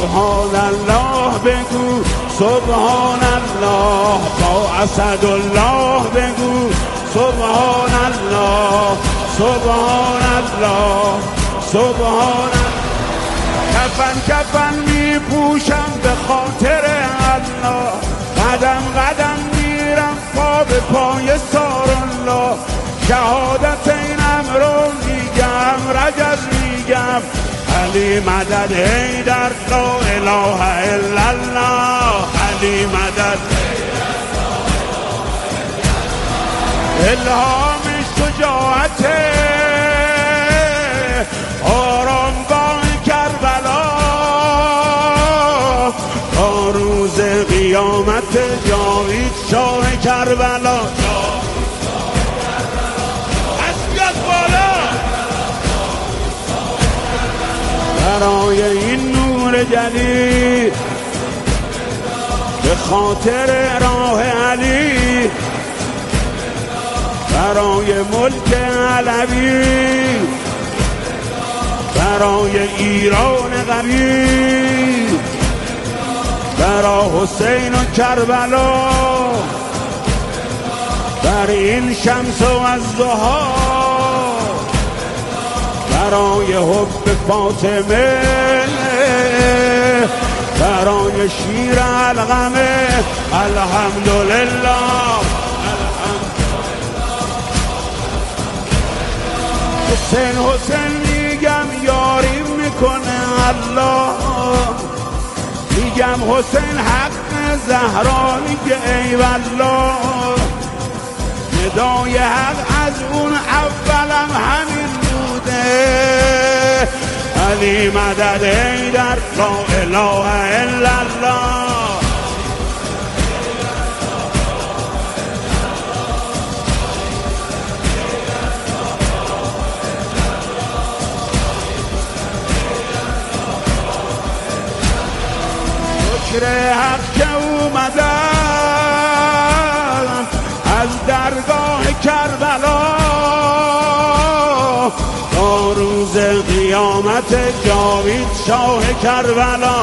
سبحان الله بگو سبحان الله، با اسدالله بگو سبحان الله سبحان الله سبحان الله. کفن کفن می پوشم به خاطر الله، قدم قدم میرم پا به پای سار الله، شهادت اینم رو میگم رجز میگم، علی مدد حیدر لا اله الا الله، علی مدد الهام شجاعت آرامگاه کربلا، تا روز قیامت جاوید شاه کربلا. از بالا برای این نور جلیل، به خاطر راه علی، برای ملک علوی، برای ایران قوی، برای حسین و کربلا، بر این شمس و الضحی، برای حب فاطمه، برای شیر علقمه. الحمدلله حسین حسین میگم یاریم میکنه الله، میگم حسین حق زهرا، میگه ای والله، ندای حق از اون اولم همین بوده، علی مدد حیدر لا اله الا الله. حق که اومدم از درگاه کربلا، تا روز قیامت جاوید شاه کربلا.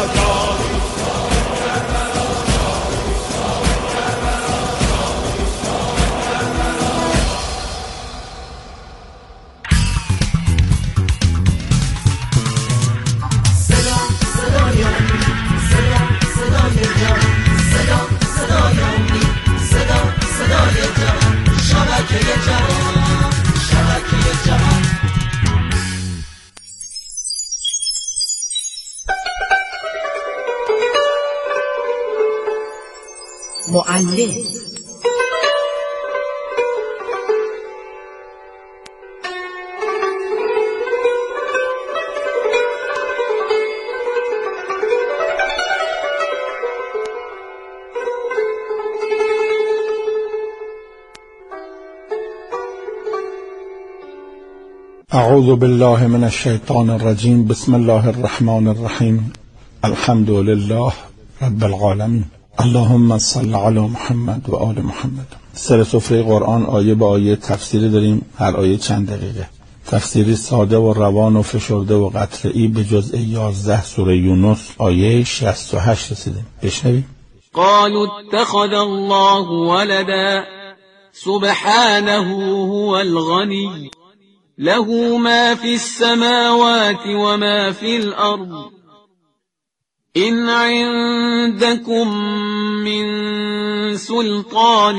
معلم اعوذ بالله من الشیطان الرجیم. بسم الله الرحمن الرحیم. الحمد لله رب العالمین. اللهم صل علی محمد و آل محمد. سر سفره قرآن آیه به آیه تفسیری داریم، هر آیه چند دقیقه. تفسیری ساده و روان و فشرده و قطعی به جزء 11 سوره یونس آیه 68 رسیدیم. بشنویم. قالوا اتخذ الله ولدا سبحانه هو الغني له ما في السماوات وما في الأرض إن عندكم من سلطان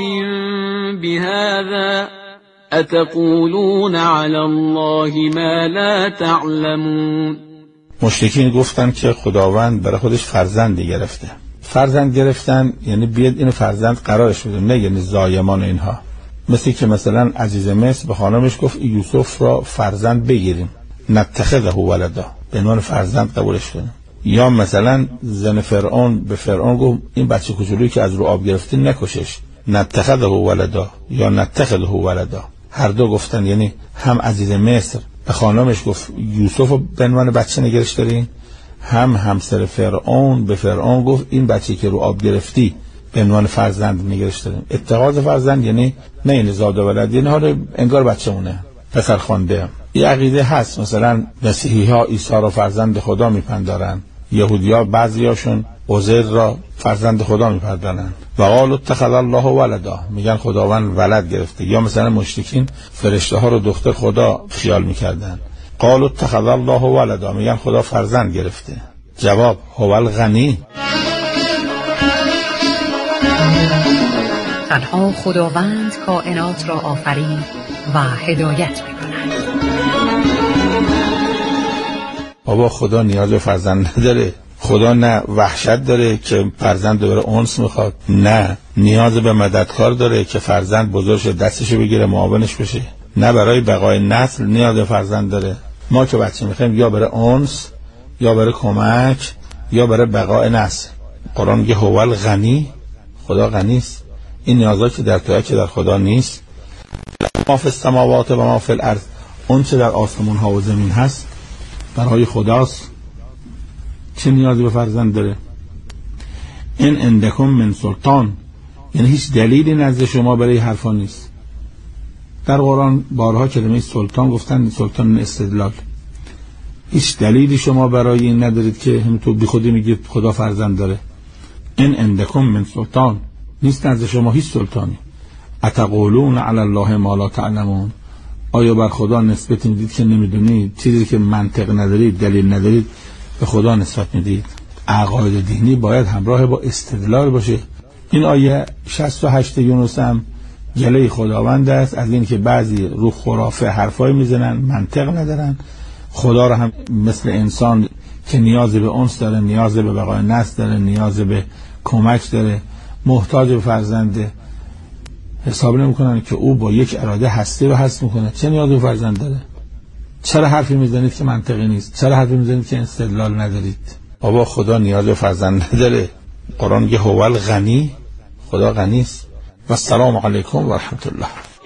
بهذا أتقولون على الله ما لا تعلمون. مشرکین گفتن که خداوند برای خودش فرزندی گرفته. فرزند گرفتن یعنی بیاد اینو فرزند قرارش بده، نه یعنی زایمان اینها. مثلا عزیز مصر به خانمش گفت یوسف را فرزند بگیریم، نتخذه ولدا، به عنوان فرزند قبولش کنیم. یا مثلا زن فرعون به فرعون گفت این بچه کوچولویی که از رو آب گرفتی نکشش، نتخذه ولدا یا نتخذه ولدا. هر دو گفتن، یعنی هم عزیز مصر به خانمش گفت یوسف رو به عنوان بچه نگرش دارین، هم همسر فرعون به فرعون گفت این بچه که رو آب گرفتی به عنوان فرزند نگرش داریم. اتخاذ فرزند یعنی نه این زاد و ولد، یعنی حالا انگار بچه مونه، پسر خوانده. یه عقیده هست مثلا مسیحی ها عیسی را فرزند خدا میپندارن، یهودی‌ها بعضیاشون عزیر را فرزند خدا می‌پردازند و قالوا اتخذ الله ولدا، میگن خداوند ولد گرفته. یا مثلا مشرکین فرشته ها رو دختر خدا خیال می‌کردند. قالوا اتخذ الله ولدا، میگن خدا فرزند گرفته. جواب هو الغنی، تنها خداوند کائنات را آفرید و هدایت می‌کند. بابا خدا نیاز به فرزند نداره. خدا نه وحشت داره که فرزند بره اونس میخواد، نه نیاز به مددکار داره که فرزند بزرگ شه دستشو بگیره معاونش بشه، نه برای بقای نسل نیاز به فرزند داره. ما که بچه میخوایم یا بره اونس یا بره کمک یا بره بقای نسل. قرآن میگه هو الغنی، خدا غنی است. این نیازا که در توی که در خدا نیست. ما فی السماوات و ما فی الارض، اون چه در آسمون ها و زمین هست برای خداست. چه نیازی به فرزند داره؟ این عندکم من سلطان، یعنی هیچ دلیلی نزد شما برای حرفا نیست. در قرآن بارها کلمه سلطان گفتن، سلطان استدلال. هیچ دلیلی شما برای این ندارید که همینطور بی خودی میگید خدا فرزند داره. این عندکم من سلطان، نیست نزد شما هیچ سلطانی. اتقولون علی الله ما لا تعلمون، آیا بر خدا نسبت میدید که نمیدونید؟ چیزی که منطق ندارید، دلیل ندارید، به خدا نسبت میدید. عقاید دینی باید همراه با استدلال باشه. این آیه 68 یونس هم گله خداوند است از این که بعضی رو خرافه حرفای میزنن، منطق ندارن. خدا رو هم مثل انسان که نیاز به انس داره، نیاز به بقای نسل داره، نیاز به کمک داره، محتاج به فرزنده، حساب نمیکنن که او با یک اراده هستی رو هست میکنه. چه نیاز به فرزند داره؟ چرا حرفی میزنید که منطقی نیست؟ چرا حرفی میزنید که استدلال ندارید؟ بابا خدا نیاز به فرزند نداره. قرآن میگه هو الغنی، خدا غنی است. و السلام علیکم و رحمت الله.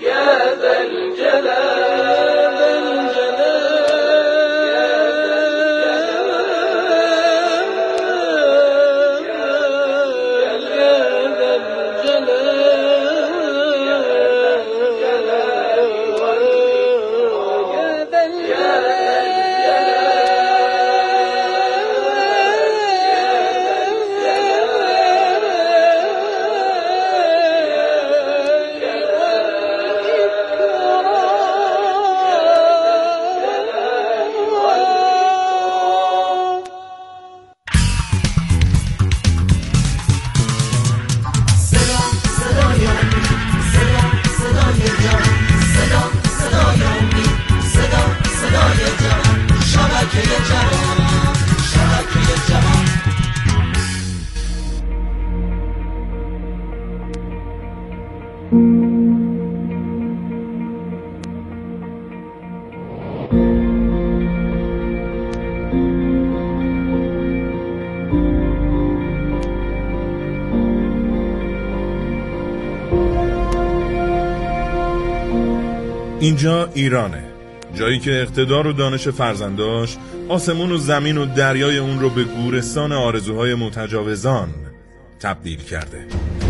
اینجا ایرانه، جایی که اقتدار و دانش فرزنداش آسمون و زمین و دریای اون رو به گورستان آرزوهای متجاوزان تبدیل کرده.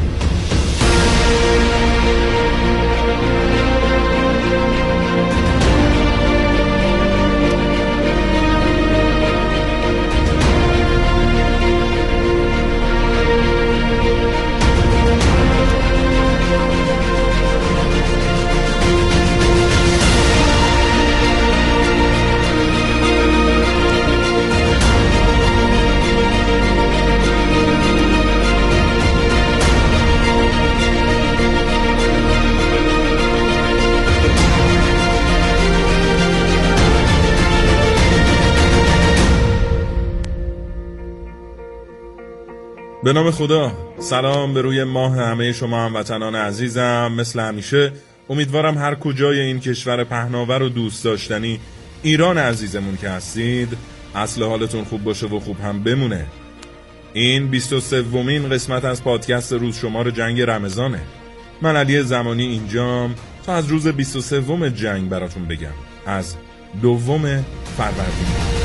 به نام خدا، سلام به روی ماه همه شما هموطنان عزیزم. مثل همیشه امیدوارم هر کجای این کشور پهناور و دوست داشتنی ایران عزیزمون که هستید اصل حالتون خوب باشه و خوب هم بمونه. این 23مین قسمت از پادکست روز شمار جنگ رمضانه. من علی زمانی اینجام تا از روز 23 جنگ براتون بگم، از 2 فروردین.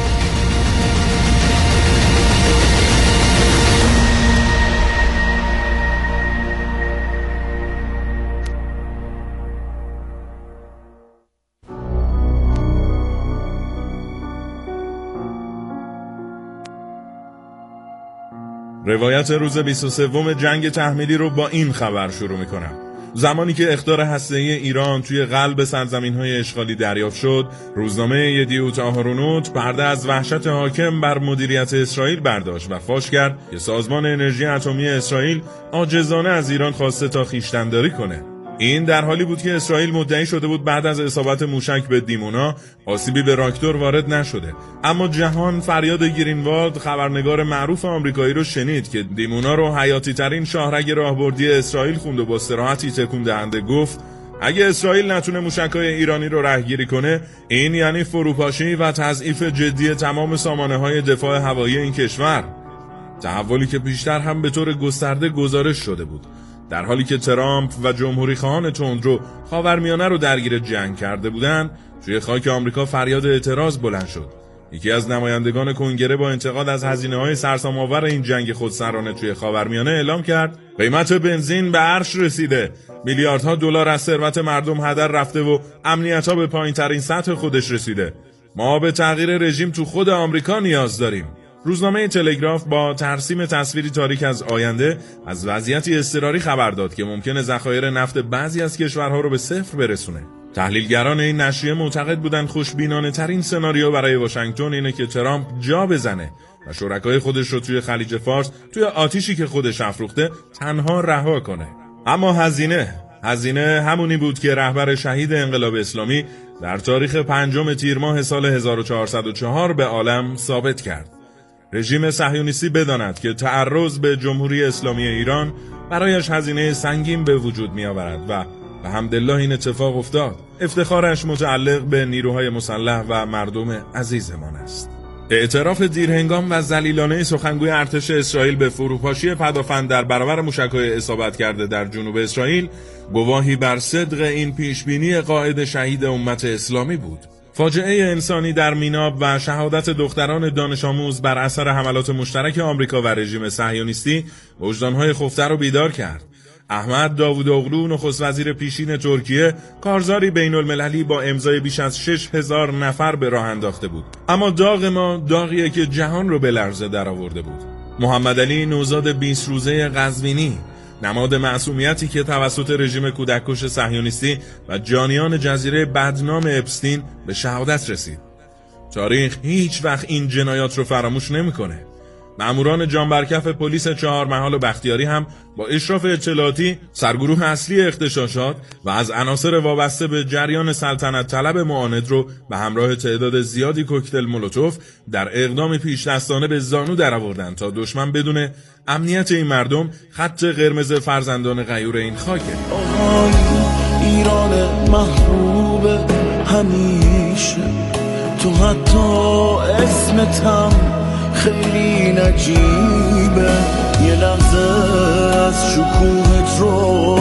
روایت روز 23 جنگ تحمیلی رو با این خبر شروع میکنم. زمانی که اخطار هسته‌ای ایران توی قلب سرزمین‌های اشغالی دریافت شد، روزنامه یدیوت آهرونوت پرده از وحشت حاکم بر مدیریت اسرائیل برداشت و فاش کرد که سازمان انرژی اتمی اسرائیل عاجزانه از ایران خواسته تا خویشتن‌داری کنه. این در حالی بود که اسرائیل مدعی شده بود بعد از اصابت موشک به دیمونا آسیبی به راکتور وارد نشده، اما جهان فریاد گرینوالد خبرنگار معروف آمریکایی رو شنید که دیمونا رو حیاتی ترین شاهرگ راهبردی اسرائیل خوند و با صراحتی تکون دهنده گفت اگه اسرائیل نتونه موشک‌های ایرانی رو رهگیری کنه، این یعنی فروپاشی و تضعیف جدی تمام سامانه‌های دفاع هوایی این کشور. تحولی که بیشتر هم به طور گسترده گزارش شده بود. در حالی که ترامپ و جمهوری خواهان تندرو خاورمیانه رو درگیر جنگ کرده بودند، توی خاک آمریکا فریاد اعتراض بلند شد. یکی از نمایندگان کنگره با انتقاد از هزینه‌های سرسام‌آور این جنگ خودسرانه توی خاورمیانه اعلام کرد قیمت بنزین به عرش رسیده، میلیاردها دلار از ثروت مردم هدر رفته و امنیت‌ها به پایین‌ترین سطح خودش رسیده. ما به تغییر رژیم تو خود آمریکا نیاز داریم. روزنامه تلگراف با ترسیم تصویری تاریک از آینده از وضعیتی اضطراری خبر داد که ممکنه ذخایر نفت بعضی از کشورها رو به صفر برسونه. تحلیلگران این نشریه معتقد بودند خوشبینانه ترین سناریو برای واشنگتن اینه که ترامپ جا بزنه و شرکای خودش رو توی خلیج فارس توی آتیشی که خودش افروخته تنها رها کنه. اما هزینه همونی بود که رهبر شهید انقلاب اسلامی در تاریخ 5 تیر ماه سال 1404 به عالم ثابت کرد. رژیم صهیونیستی بداند که تعرض به جمهوری اسلامی ایران برایش هزینه سنگین به وجود می آورد و الحمدلله این اتفاق افتاد. افتخارش متعلق به نیروهای مسلح و مردم عزیزمان است. اعتراف دیرهنگام و ذلیلانه سخنگوی ارتش اسرائیل به فروپاشی پدافند در برابر موشک‌های اصابت کرده در جنوب اسرائیل گواهی بر صدق این پیشبینی قائد شهید امت اسلامی بود. فاجعه انسانی در میناب و شهادت دختران دانش آموز بر اثر حملات مشترک آمریکا و رژیم صهیونیستی وجدان‌های خفته را بیدار کرد. احمد داوودوغلو نخست وزیر پیشین ترکیه کارزاری بین‌المللی با امضای بیش از 6000 نفر به راه انداخته بود. اما داغ ما داغیه که جهان رو به لرزه درآورده بود. محمد علی نوزاد 20 روزه قزوینی، نماد معصومیتی که توسط رژیم کودککش صهیونیستی و جانیان جزیره بدنام اپستین به شهادت رسید. تاریخ هیچ وقت این جنایات رو فراموش نمی‌کنه. ماموران جانبرکف پلیس 4 محال و بختیاری هم با اشراف اطلاعاتی سرگروه اصلی اغتشاشات و از عناصر وابسته به جریان سلطنت طلب معاند رو به همراه تعداد زیادی کوکتل مولوتوف در اقدام پیشدستانه به زانو درآوردند تا دشمن بدونه امنیت این مردم خط قرمز فرزندان غیور این خاکه. ایران محبوب همیشه، تو حتی اسمتم خیلی نجیبه، یه لحظه از شکوهت رو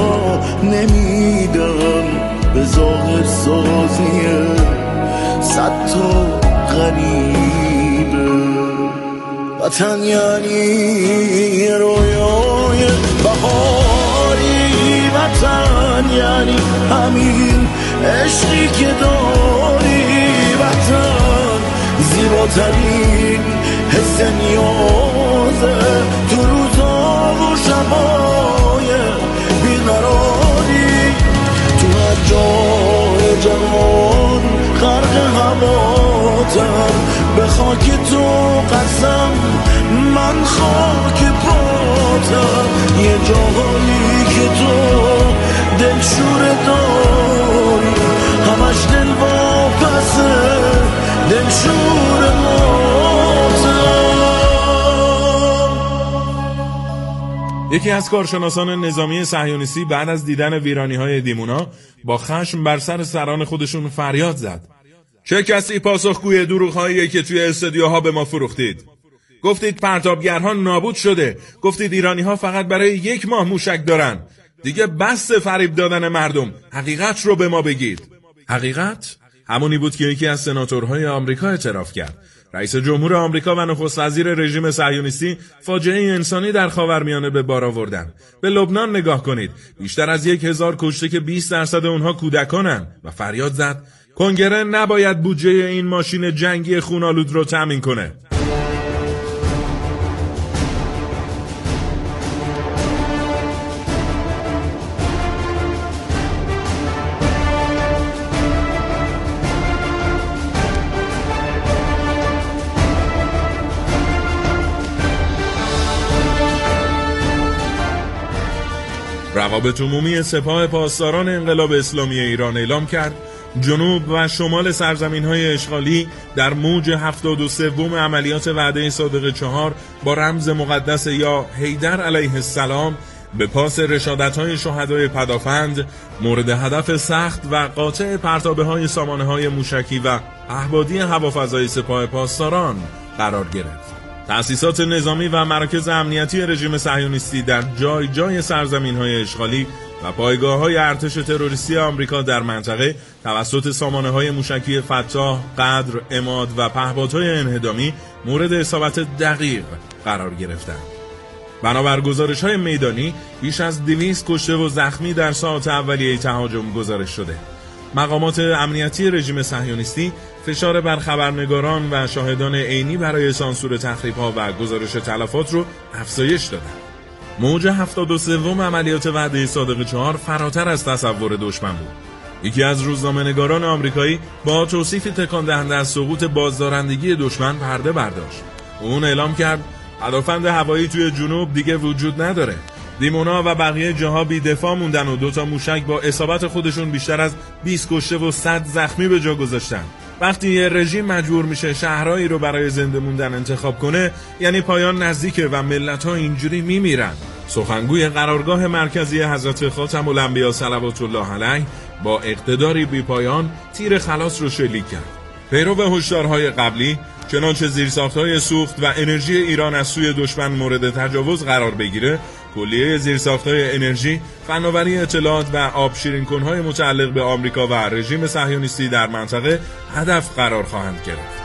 نمیدم به ظاهر سازیه صد تا غریبه. وطن یعنی رویای بهاری، وطن یعنی همین عشقی که داری، وطن زیباترین حس نیازه تو روزا و شبای بیقراری، تو هر جای جهان غرق هواتم، به خاک تو قسم من خاک پاتم، یه جایی که تو دلشور داری، همش دل واپسه دلشور یکی از کارشناسان نظامی صهیونیستی بعد از دیدن ویرانی‌های دیمونا با خشم بر سر سران خودشون فریاد زد: چه کسی پاسخگوی دروغ‌هایی که توی استودیوها به ما فروختید؟ گفتید پرتابگرها نابود شده، گفتید ایرانی‌ها فقط برای 1 ماه موشک دارن. دیگه بس فریب دادن مردم، حقیقت رو به ما بگید. حقیقت همونی بود که یکی از سناتورهای آمریکا اعتراف کرد. رئیس جمهور آمریکا و نخست وزیر رژیم صهیونیستی فاجعه انسانی در خاورمیانه به بار آوردن. به لبنان نگاه کنید، بیشتر از 1000 کشته که 20% اونها کودکانن، و فریاد زد کنگره نباید بودجه این ماشین جنگی خونالود رو تامین کنه. روابط عمومی سپاه پاسداران انقلاب اسلامی ایران اعلام کرد جنوب و شمال سرزمین‌های اشغالی در موج 73 عملیات وعده صادق 4 با رمز مقدس یا حیدر علیه السلام به پاس رشادت‌های شهدای پدافند مورد هدف سخت و قاطع پرتابه‌های سامانه‌های موشکی و پهپادی هوافضای سپاه پاسداران قرار گرفت. تأسیسات نظامی و مراکز امنیتی رژیم صهیونیستی در جای جای سرزمین‌های اشغالی و پایگاه‌های ارتش تروریستی آمریکا در منطقه توسط سامانه‌های موشکی فتاح، قدر، عماد و پهپادهای انهدامی مورد اصابت دقیق قرار گرفتند. بنابر گزارش‌های میدانی بیش از 200 کشته و زخمی در ساعات اولیه تهاجم گزارش شده. مقامات امنیتی رژیم صهیونیستی فشار بر خبرنگاران و شاهدان عینی برای سانسور تخریب‌ها و گزارش تلفات رو افزایش دادند. موج 73 عملیات وعده صادق 4 فراتر از تصور دشمن بود. یکی از روزنامه‌نگاران آمریکایی با توصیف تکان دهنده از سقوط بازدارندگی دشمن پرده برداشت. اون اعلام کرد پدافند هوایی توی جنوب دیگه وجود نداره. دیمونا و بقیه جاها بی دفاع موندن و 2 موشک با اصابت خودشون بیشتر از 20 کشته و 100 زخمی به جا گذاشتن. وقتی یه رژیم مجبور میشه شهرهایی رو برای زنده موندن انتخاب کنه، یعنی پایان نزدیکه و ملت‌ها اینجوری میمیرن. سخنگوی قرارگاه مرکزی حضرت خاتم الانبیا صلوات الله علیه با اقتداری بی پایان تیر خلاص رو شلیک کرد. پیرو هشدارهای قبلی، چنانچه زیرساخت‌های سوخت و انرژی ایران از سوی دشمن مورد تجاوز قرار بگیره، کلیه زیرساخت‌های انرژی، فناوری اطلاعات و آب شیرین‌کن‌های متعلق به آمریکا و رژیم صهیونیستی در منطقه هدف قرار خواهند گرفت.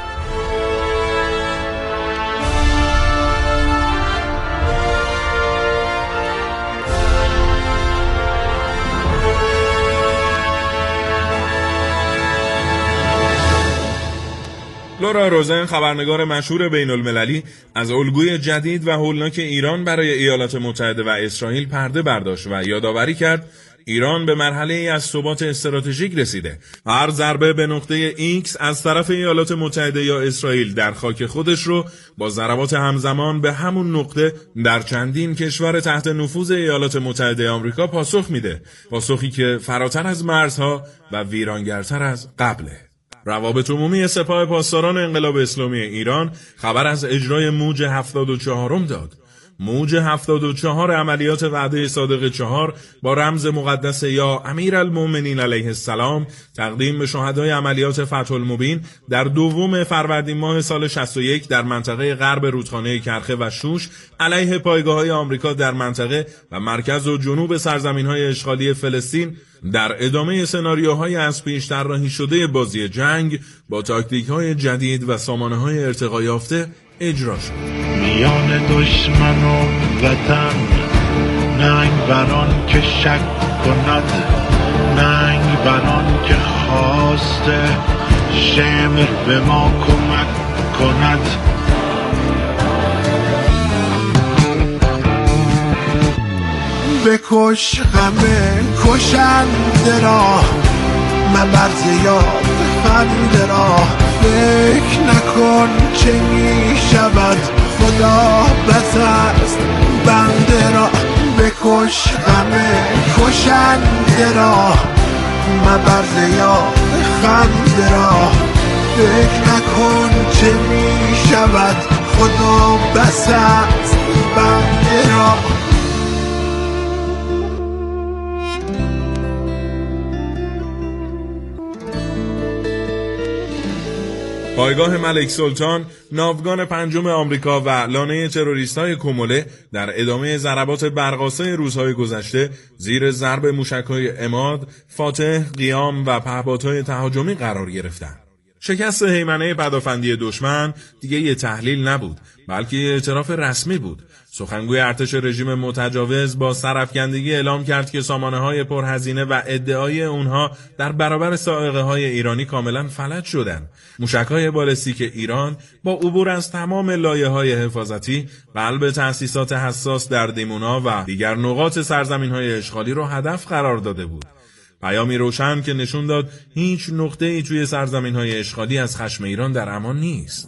لورا روزن، خبرنگار مشهور بین المللی، از الگوی جدید و هولناک ایران برای ایالات متحده و اسرائیل پرده برداشت و یادآوری کرد ایران به مرحله‌ای از ثبات استراتژیک رسیده. هر ضربه به نقطه X از طرف ایالات متحده یا اسرائیل در خاک خودش رو با ضربات همزمان به همون نقطه در چندین کشور تحت نفوذ ایالات متحده آمریکا پاسخ میده. پاسخی که فراتر از مرزها و ویرانگرتر از قبله. روابط عمومی سپاه پاسداران انقلاب اسلامی ایران خبر از اجرای موج 74 داد. موج 74 عملیات وعده صادق 4 با رمز مقدس یا امیرالمؤمنین علیه السلام تقدیم به شهدای عملیات فتح المبین در 2 فروردین ماه سال 61 در منطقه غرب رودخانه کرخه و شوش علیه پایگاه‌های آمریکا در منطقه و مرکز و جنوب سرزمین‌های اشغالی فلسطین در ادامه سناریوهای از پیش طراحی شده بازی جنگ با تاکتیک‌های جدید و سامانه‌های ارتقا یافته اجرا شد. میان دشمن و وطن ننگ بران که شک کند، ننگ بران که خواسته شمر به ما کمک کند. بکش غم کشنده را، مبرز یاد خنده را، فکر نکن چه می شود خدا بس است بنده را. بکش غم کشنده را، مبرز یاد خنده را، فکر نکن چه می شود خدا بس است بنده را. پایگاه ملک سلطان، ناوگان 5 آمریکا و لانه تروریست‌های کومله در ادامه ضربات برق‌آسای روزهای گذشته زیر ضرب موشک‌های عماد، فاتح، قیام و پهپادهای تهاجمی قرار گرفتند. شکست هیمنه پدافندی دشمن دیگه یه تحلیل نبود، بلکه یه اعتراف رسمی بود. سخنگوی ارتش رژیم متجاوز با سرافکندگی اعلام کرد که سامانه‌های پرهزینه و ادعای اونها در برابر صاعقه‌های ایرانی کاملا فلج شدند. موشک‌های بالستیک ایران با عبور از تمام لایه‌های حفاظتی قلب تأسیسات حساس در دیمونا و دیگر نقاط سرزمین‌های اشغالی را هدف قرار داده بود. پیامی روشن که نشون داد هیچ نقطه‌ای توی سرزمین‌های اشغالی از خشم ایران در امان نیست.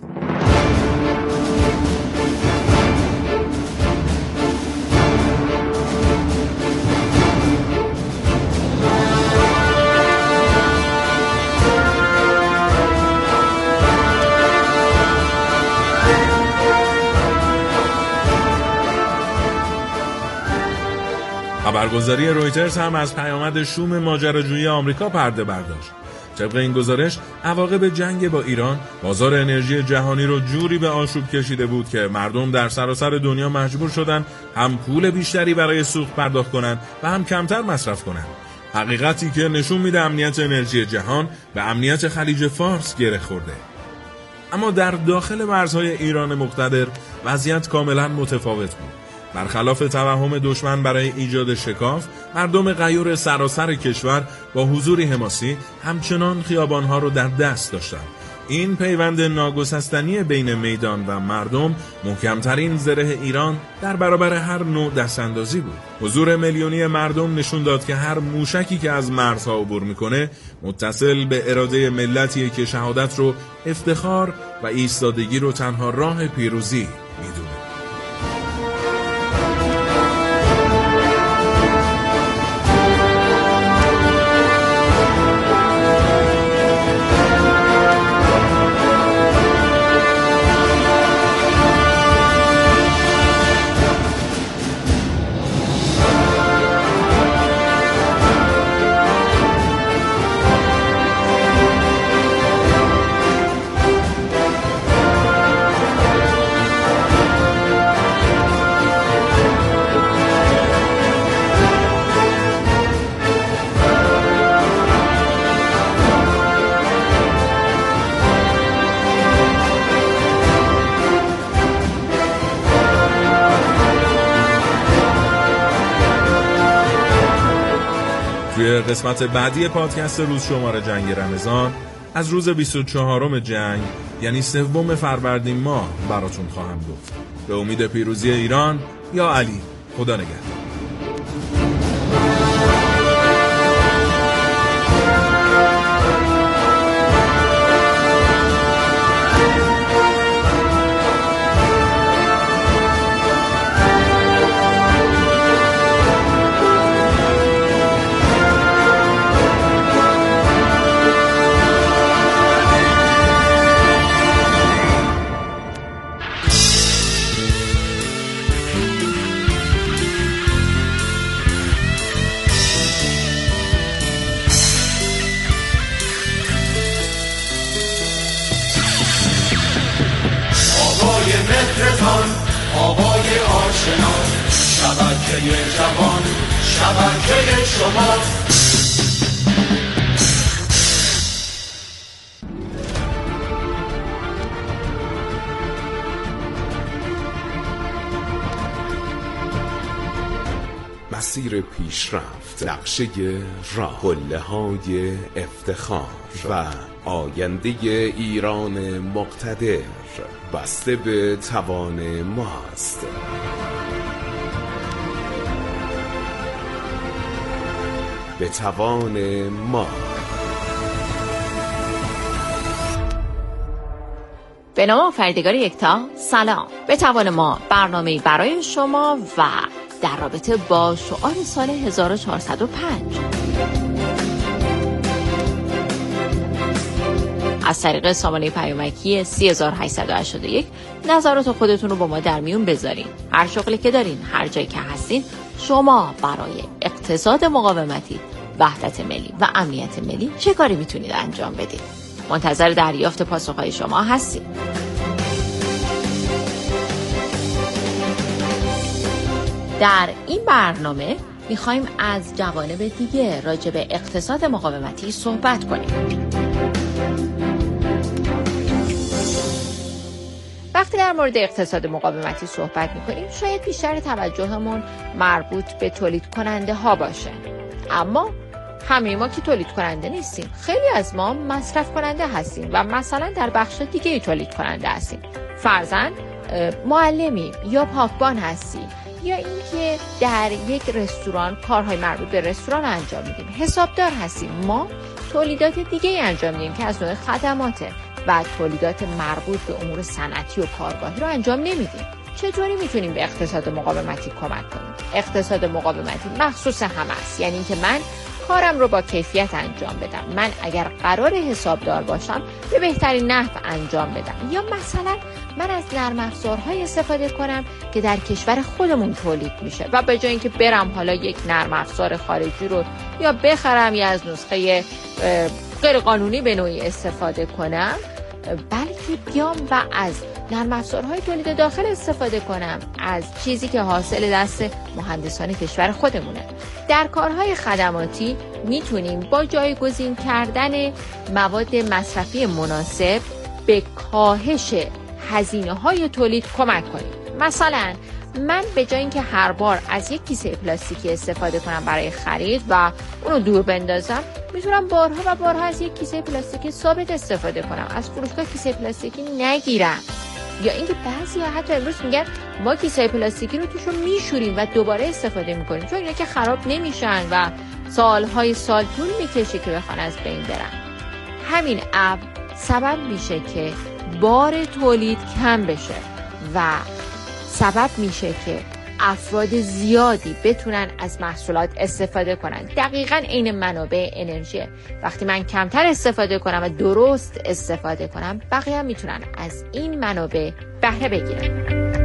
خبرگزاری رویترز هم از پیامد شوم ماجراجویی آمریکا پرده برداشت. طبق این گزارش، عواقب جنگ با ایران بازار انرژی جهانی رو جوری به آشوب کشیده بود که مردم در سراسر دنیا مجبور شدن هم پول بیشتری برای سوخت پرداخت کنن و هم کمتر مصرف کنن. حقیقتی که نشون میده امنیت انرژی جهان به امنیت خلیج فارس گره خورده. اما در داخل مرزهای ایران مقتدر وضعیت کاملا متفاوت بود. برخلاف توهم دشمن برای ایجاد شکاف، مردم غیور سراسر کشور با حضوری حماسی همچنان خیابانها رو در دست داشتند. این پیوند ناگسستنی بین میدان و مردم محکمترین زره ایران در برابر هر نوع دستاندازی بود. حضور میلیونی مردم نشون داد که هر موشکی که از مرزها عبور میکنه متصل به اراده ملتیه که شهادت رو افتخار و ایستادگی رو تنها راه پیروزی میدونه. توی قسمت بعدی پادکست روز شماره جنگ رمضان از روز 24 جنگ یعنی 3 فروردین ماه براتون خواهم گفت. به امید پیروزی ایران یا علی. خدا نگهدار. آوای آشنا شبکه جوان شبکه شما. مسیر پیشرفت، نقشه راه، قله‌های افتخار و آینده ایران مقتدر بسته به توان ماست. به توان ما. به نام آفریدگار یکتا، سلام. به توان ما برنامه‌ای برای شما و در رابطه با شعار سال 1405. از طریق سامانه پیامکی 3881 نظرات خودتون رو با ما در میون بذارین. هر شغلی که دارین، هر جایی که هستین، شما برای اقتصاد مقاومتی، وحدت ملی و امنیت ملی چه کاری میتونید انجام بدید؟ منتظر دریافت پاسخهای شما هستیم. در این برنامه میخوایم از جوانب دیگه راجع به اقتصاد مقاومتی صحبت کنیم. وقتی در مورد اقتصاد مقاومتی صحبت میکنیم شاید بیشتر توجهمون مربوط به تولید کننده ها باشه، اما همه ما که تولید کننده نیستیم. خیلی از ما مصرف کننده هستیم و مثلا در بخش دیگه تولید کننده هستیم. فرضاً معلمی یا پاکبان هستی، یا اینکه در یک رستوران کارهای مربوط به رستوران انجام میدیم. حسابدار هستیم، ما تولیدات دیگه انجام میدیم که از نوع خدماته و تولیدات مربوط به امور صنعتی و کارگاهی رو انجام نمیدیم. چطوری میتونیم به اقتصاد مقاومتی کمک کنیم؟ اقتصاد مقاومتی مخصوص همه است، یعنی اینکه من کارم رو با کیفیت انجام بدم. من اگر قرار حسابدار باشم به بهترین نحو انجام بدم، یا مثلا من از نرم افزارهای استفاده کنم که در کشور خودمون تولید میشه و به جای اینکه برم حالا یک نرم افزار خارجی رو یا بخرم یا از نسخه غیر قانونی به نوعی استفاده کنم، بلکه بیام و از نرم افزارهای تولید داخل استفاده کنم، از چیزی که حاصل دست مهندسان کشور خودمونه. در کارهای خدماتی میتونیم با جایگزین کردن مواد مصرفی مناسب به کاهش هزینه‌های تولید کمک کنیم. مثلا من به جای اینکه هر بار از یک کیسه پلاستیکی استفاده کنم برای خرید و اونو دور بندازم، میتونم بارها و بارها از یک کیسه پلاستیکی ثابت استفاده کنم، از فروشگاه کیسه پلاستیکی نگیرم. یا اینکه بعضیا حتی امروز میگن ما کیسه پلاستیکی رو توشون میشوریم و دوباره استفاده میکنیم، چون اینا که خراب نمیشن و سالهای سال طول میکشه که بخوان از بین برن. همین امر سبب میشه که بار تولید کم بشه و سبب میشه که افراد زیادی بتونن از محصولات استفاده کنن. دقیقاً عین منابع انرژی. وقتی من کمتر استفاده کنم و درست استفاده کنم، بقیه هم میتونن از این منابع بهره بگیرن.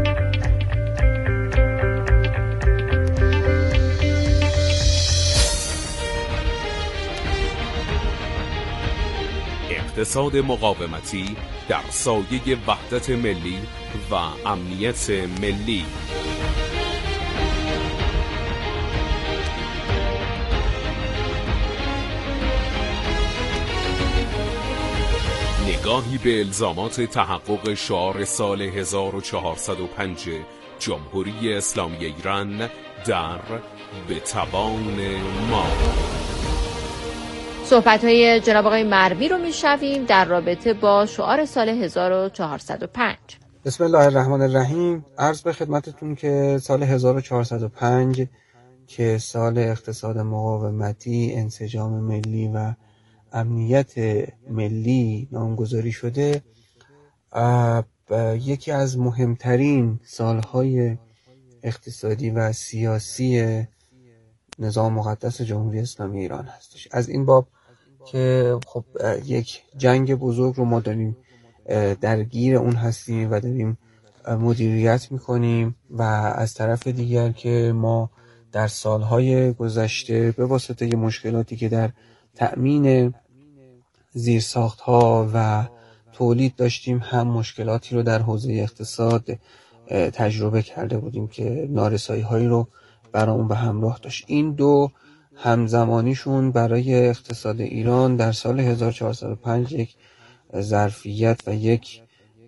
اقتصاد مقاومتی در سایه وحدت ملی و امنیت ملی. نگاهی به الزامات تحقق شعار سال 1405 جمهوری اسلامی ایران در به توان ما. صحبت‌های جناب آقای مروی رو میشنویم در رابطه با شعار سال 1405. بسم الله الرحمن الرحیم. عرض به خدمتتون که سال 1405 که سال اقتصاد مقاومتی، انسجام ملی و امنیت ملی نامگذاری شده، یکی از مهمترین سالهای اقتصادی و سیاسی نظام مقدس جمهوری اسلامی ایران هستش. از این باب که خب یک جنگ بزرگ رو ما داریم درگیر اون هستیم و داریم مدیریت میکنیم و از طرف دیگر که ما در سالهای گذشته به واسطه مشکلاتی که در تأمین زیرساختها و تولید داشتیم، هم مشکلاتی رو در حوزه اقتصاد تجربه کرده بودیم که نارسایی هایی رو برامون به همراه داشت. این دو همزمانیشون برای اقتصاد ایران در سال 1405 یک ظرفیت و یک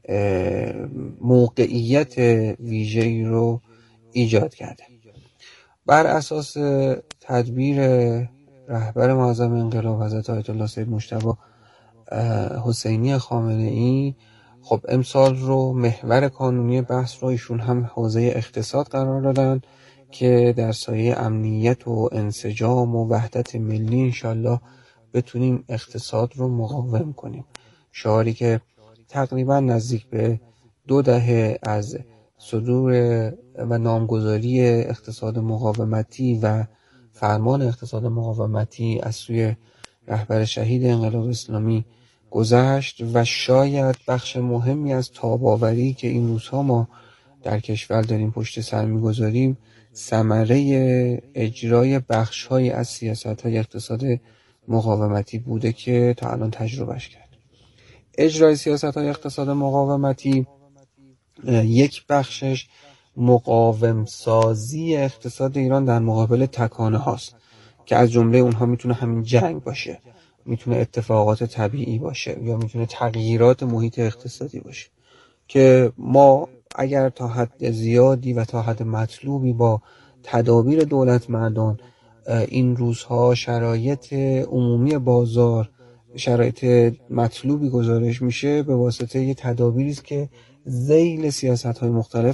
موقعیت ویژه‌ای رو ایجاد کرده. بر اساس تدبیر رهبر معظم انقلاب حضرت آیت الله سید مجتبی حسینی خامنه‌ای، خب امسال رو محور کانونی بحث رو ایشون هم حوزه اقتصاد قرار دادن که در سایه امنیت و انسجام و وحدت ملی انشالله بتونیم اقتصاد رو مقاوم کنیم. شعاری که تقریبا نزدیک به 2 دهه از صدور و نامگذاری اقتصاد مقاومتی و فرمان اقتصاد مقاومتی از سوی رهبر شهید انقلاب اسلامی گذشت و شاید بخش مهمی از تاب‌آوری که این روزها ما در کشور داریم پشت سر می‌گذاریم ثمره اجرای بخش‌هایی از سیاست‌های اقتصاد مقاومتی بوده که تا الان تجربهش کرد. اجرای سیاست‌های اقتصاد مقاومتی یک بخشش مقاوم سازی اقتصاد ایران در مقابل تکانه هاست که از جمله اونها میتونه همین جنگ باشه، میتونه اتفاقات طبیعی باشه یا میتونه تغییرات محیط اقتصادی باشه که ما اگر تا حد زیادی و تا حد مطلوبی با تدابیر دولت مردان این روزها شرایط عمومی بازار، شرایط مطلوبی گزارش میشه به واسطه یه تدابیری است که ذیل سیاست‌های مختلف